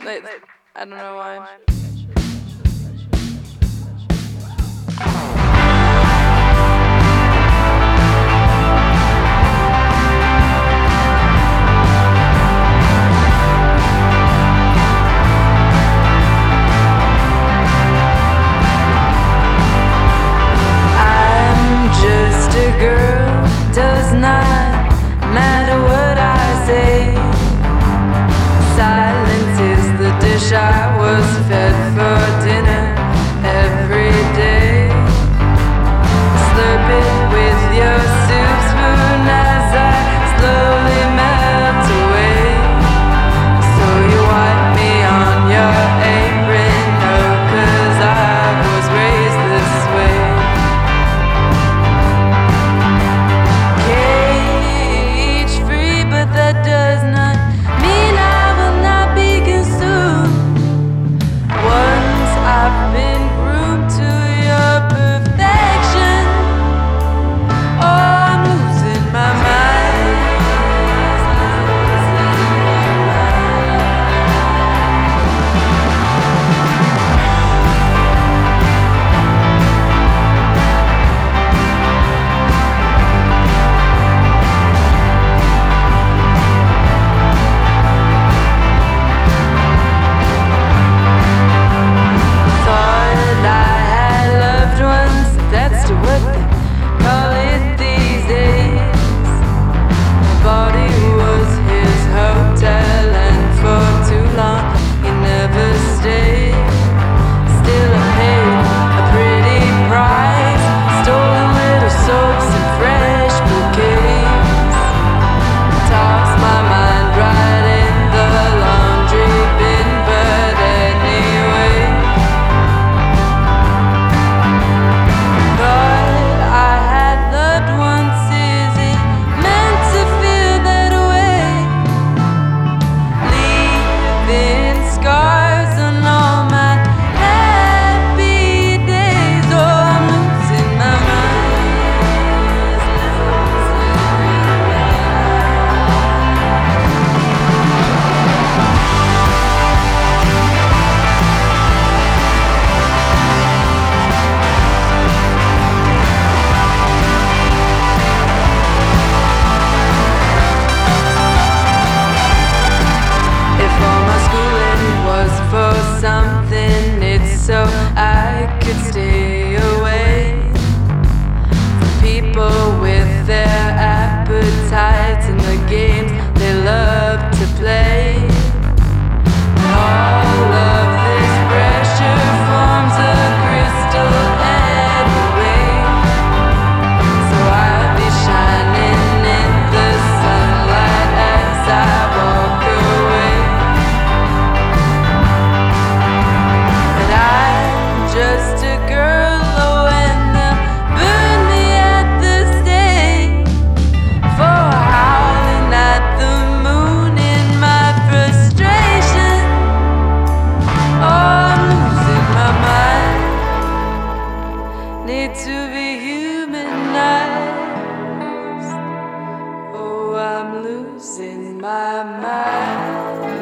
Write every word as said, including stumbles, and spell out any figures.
Like, I don't know why. I'm just a girl, does not matter what I say. Silence is the dish I was fed for dinner every day. Slurp it with your soup spoon as I slowly melt away. So you wipe me on your apron, oh, 'cause I was raised this way. Cage free, but that does not mean I will not be consumed. Once I've been groomed to your perfection, oh, I'm losing my mind. Thought I had loved ones, that's to what they call it these days. My body was his hotel, and for too long he never stayed. Still I paid a pretty price, stolen little soaps and fresh bouquets. Toss my mind right in the laundry bin, but anyway. Thought I had loved once, is it meant to feel that way? Leaving scars on all my happy days, oh, I'm losing my mind. If all my schooling was for something, it's so I could stay away from people with their appetites and the games they love to play. All of this pressure forms a crystal anyway. So I'll be shining in the sunlight as I walk away. But I'm just a girl, oh, and they'll burn me at the stake for howling at the moon in my frustration. Oh, I'm losing my mind. Need to be humanized. Oh, I'm losing my mind.